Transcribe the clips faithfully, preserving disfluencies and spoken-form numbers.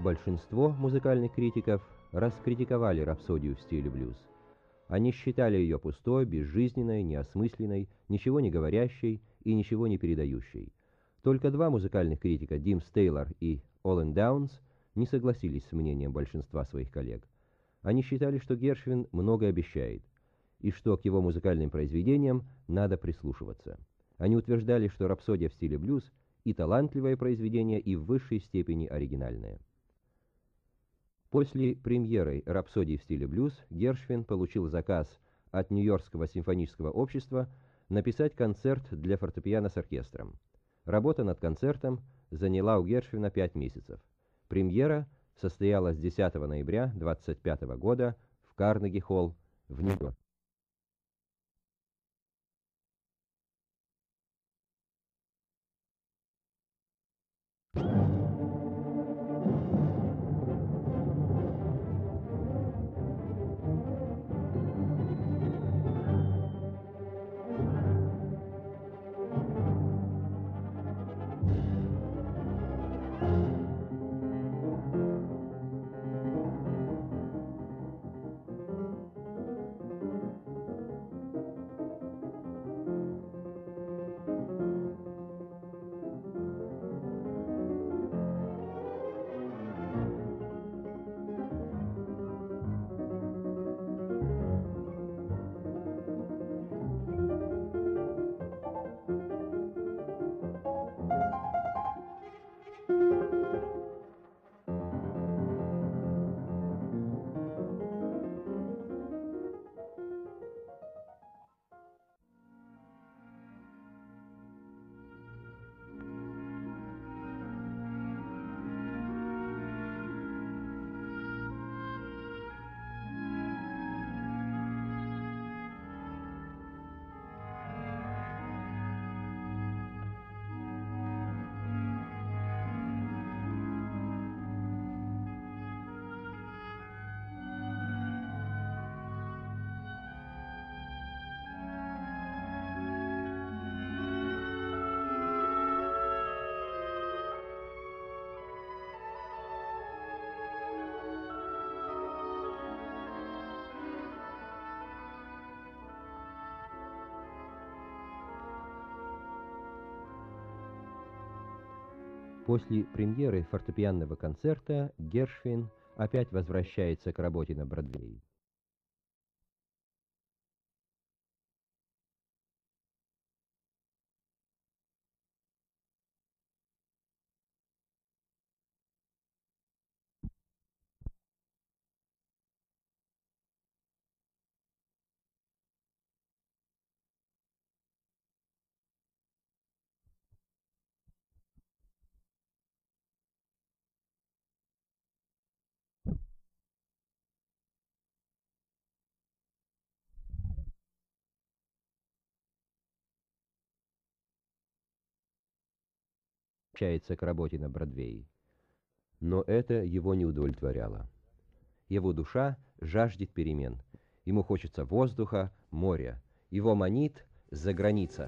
Большинство музыкальных критиков раскритиковали рапсодию в стиле блюз. Они считали ее пустой, безжизненной, неосмысленной, ничего не говорящей и ничего не передающей. Только два музыкальных критика, Димс Тейлор и Оллен Даунс, не согласились с мнением большинства своих коллег. Они считали, что Гершвин много обещает, и что к его музыкальным произведениям надо прислушиваться. Они утверждали, что рапсодия в стиле блюз и талантливое произведение, и в высшей степени оригинальное. После премьеры «Рапсодии в стиле блюз» Гершвин получил заказ от Нью-Йоркского симфонического общества написать концерт для фортепиано с оркестром. Работа над концертом заняла у Гершвина пять месяцев. Премьера состоялась десятого ноября двадцать пятого года в Карнеги-холл в Нью-Йорке. После премьеры фортепианного концерта Гершвин опять возвращается к работе на Бродвее. Возвращается к работе на Бродвее. Но это его не удовлетворяло. Его душа жаждет перемен. Ему хочется воздуха, моря. Его манит за граница.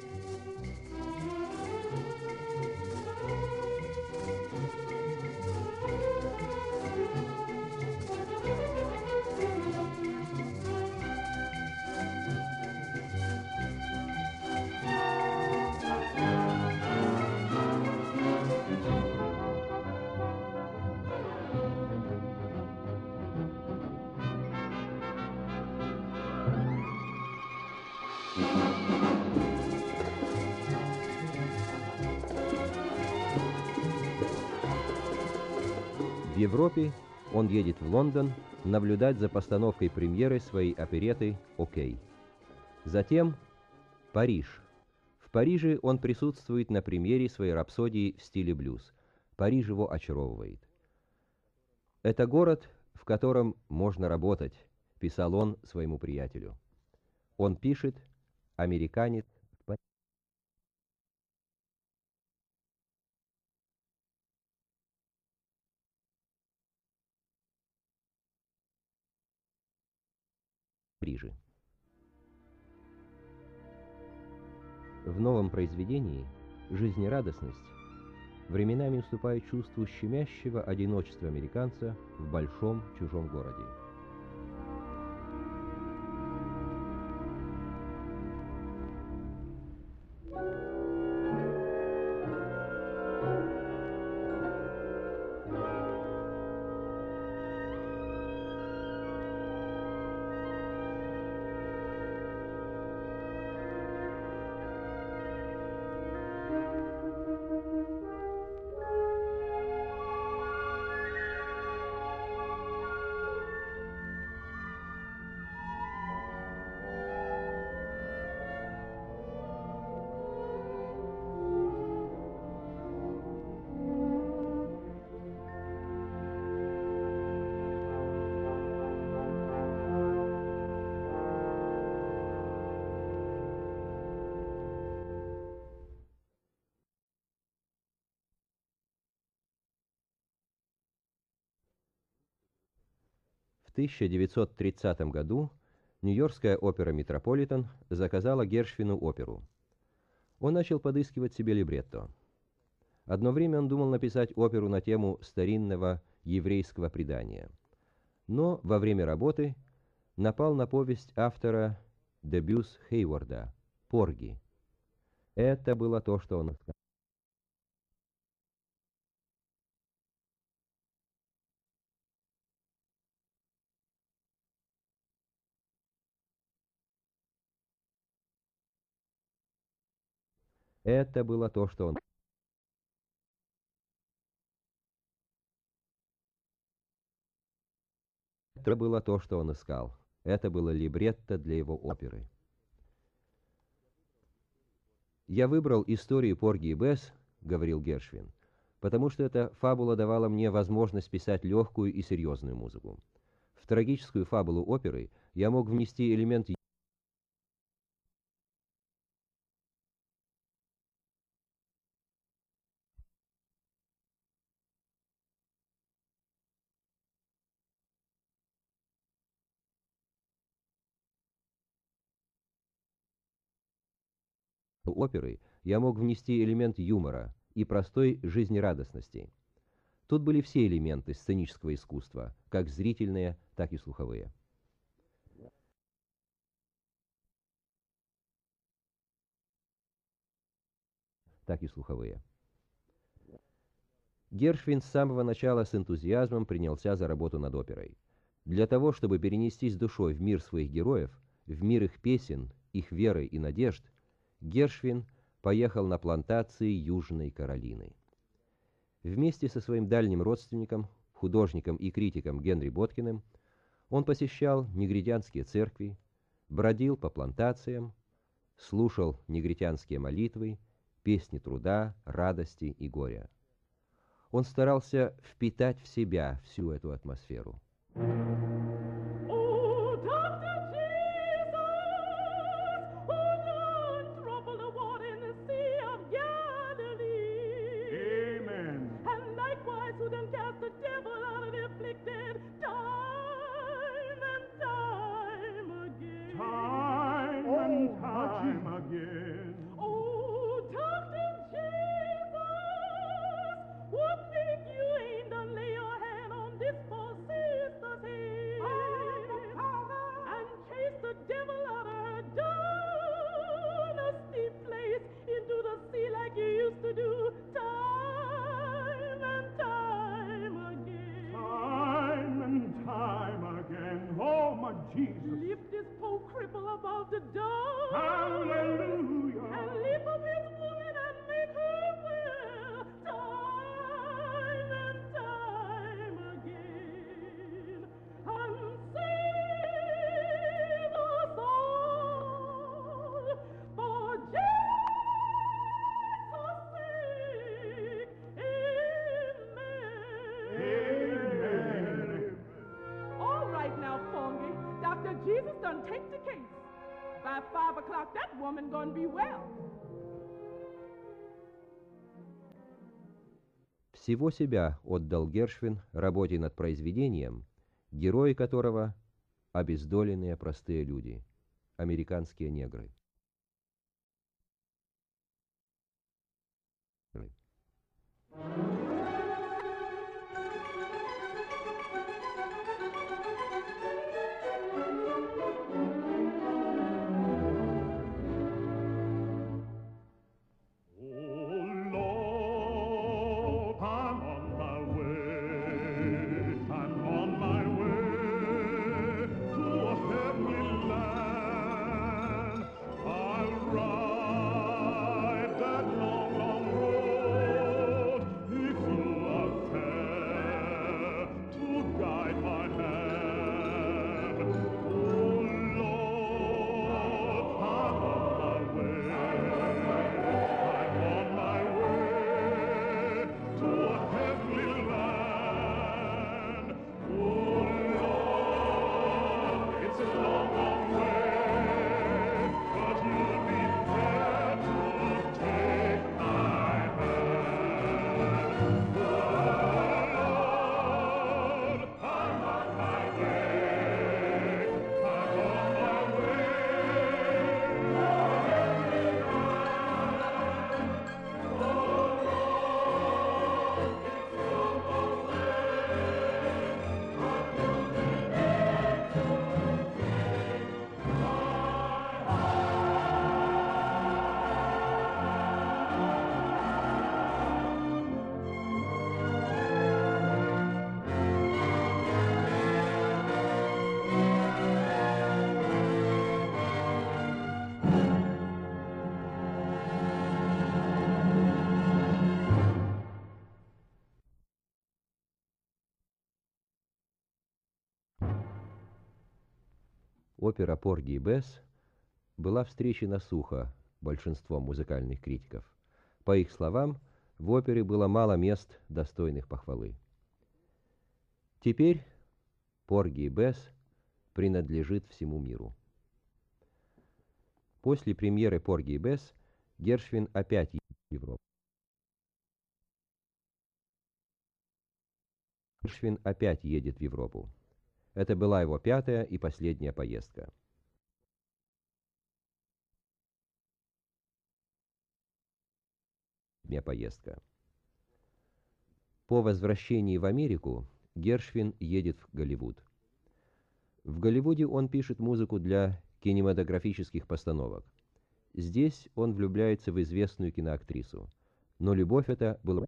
В Европе он едет в Лондон наблюдать за постановкой премьеры своей оперетты «Окей». Затем Париж. В Париже он присутствует на премьере своей рапсодии в стиле блюз. Париж его очаровывает. «Это город, в котором можно работать», — писал он своему приятелю. Он пишет «Американец в Париже». Париже. В новом произведении жизнерадостность временами уступает чувству щемящего одиночества американца в большом чужом городе. В тысяча девятьсот тридцатом году Нью-Йоркская опера «Метрополитен» заказала Гершвину оперу. Он начал подыскивать себе либретто. Одно время он думал написать оперу на тему старинного еврейского предания. Но во время работы напал на повесть автора Дебюс Хейворда «Порги». Это было то, что он искал. Это было то, что он... Это было то, что он искал. Это было либретто для его оперы. «Я выбрал историю Порги и Бесс, — говорил Гершвин, — потому что эта фабула давала мне возможность писать легкую и серьезную музыку. В трагическую фабулу оперы я мог внести элемент оперы я мог внести элемент юмора и простой жизнерадостности. Тут были все элементы сценического искусства, как зрительные, так и слуховые. так и слуховые. Гершвин с самого начала с энтузиазмом принялся за работу над оперой. Для того, чтобы перенестись душой в мир своих героев, в мир их песен, их веры и надежд, Гершвин поехал на плантации Южной Каролины. Вместе со своим дальним родственником, художником и критиком Генри Боткиным, он посещал негритянские церкви, бродил по плантациям, слушал негритянские молитвы, песни труда, радости и горя. Он старался впитать в себя всю эту атмосферу. Jesus. Lift this poor cripple above the door. Hallelujah. And lift up his woman and make her well. Time and time again. And save us all for Jesus' sake. Amen. Amen. All right now, Fungy. Doctor Jesus done take the case. By five o'clock, that woman gonna be well. Всего себя отдал Гершвин работе над произведением, герои которого — обездоленные простые люди, американские негры. Опера «Порги и Бесс» была встречена сухо большинством музыкальных критиков. По их словам, в опере было мало мест, достойных похвалы. Теперь «Порги и Бесс» принадлежит всему миру. После премьеры «Порги и Бесс» Гершвин опять едет в Европу. Гершвин опять едет в Европу. Это была его пятая и последняя поездка. поездка. По возвращении в Америку Гершвин едет в Голливуд. В Голливуде он пишет музыку для кинематографических постановок. Здесь он влюбляется в известную киноактрису, но любовь эта была...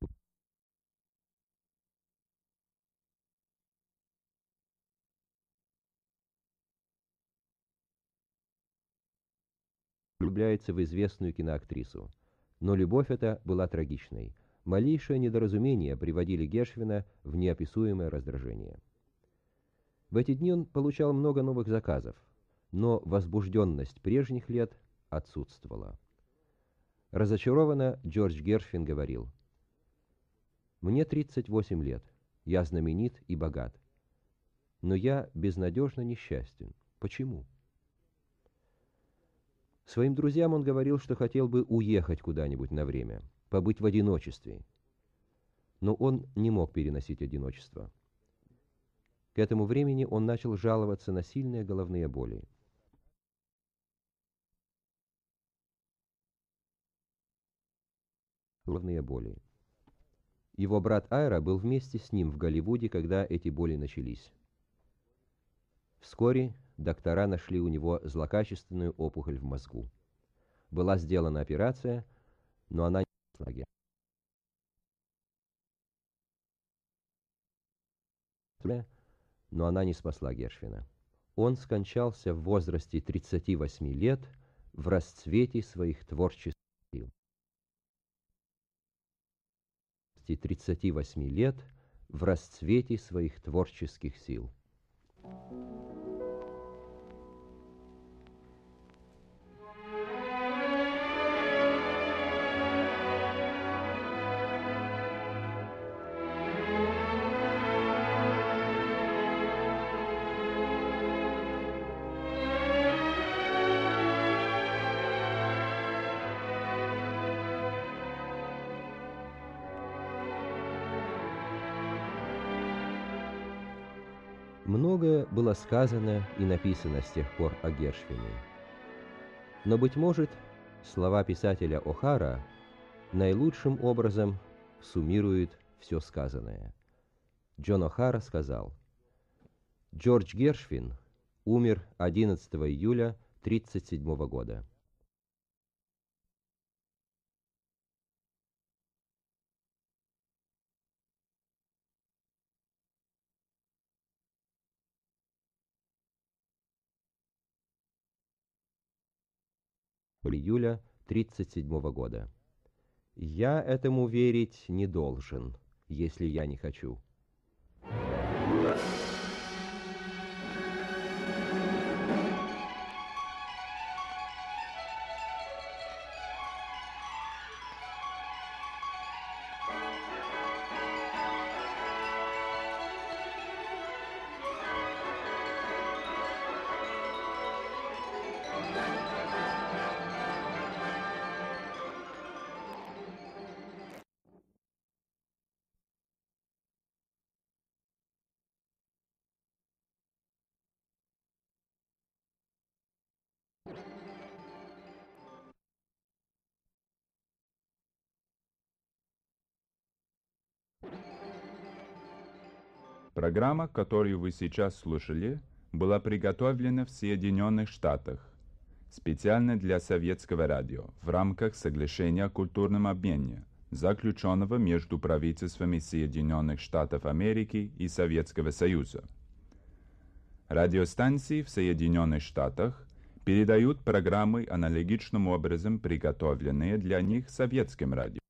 влюбляется в известную киноактрису, но любовь эта была трагичной. Малейшее недоразумение приводили Гершвина в неописуемое раздражение. В эти дни он получал много новых заказов, но возбужденность прежних лет отсутствовала. Разочарованно Джордж Гершвин говорил: «Мне тридцать восемь лет, я знаменит и богат, но я безнадежно несчастен. Почему?» Своим друзьям он говорил, что хотел бы уехать куда-нибудь на время, побыть в одиночестве. Но он не мог переносить одиночество. К этому времени он начал жаловаться на сильные головные боли. Головные боли. Его брат Айра был вместе с ним в Голливуде, когда эти боли начались. Вскоре доктора нашли у него злокачественную опухоль в мозгу. Была сделана операция, но она не спасла. Но она не спасла Гершвина. Он скончался в возрасте тридцати восьми лет в расцвете своих творческих сил. тридцати восьми лет в расцвете своих творческих сил. Многое было сказано и написано с тех пор о Гершвине. Но, быть может, слова писателя О'Хара наилучшим образом суммирует все сказанное. Джон О'Хара сказал: Джордж Гершвин умер одиннадцатого июля тридцать седьмого года. Июля тридцать седьмого года. Я этому верить не должен, если я не хочу. Программа, которую вы сейчас слушали, была приготовлена в Соединенных Штатах специально для советского радио в рамках соглашения о культурном обмене, заключенного между правительствами Соединенных Штатов Америки и Советского Союза. Радиостанции в Соединенных Штатах передают программы аналогичным образом приготовленные для них советским радио.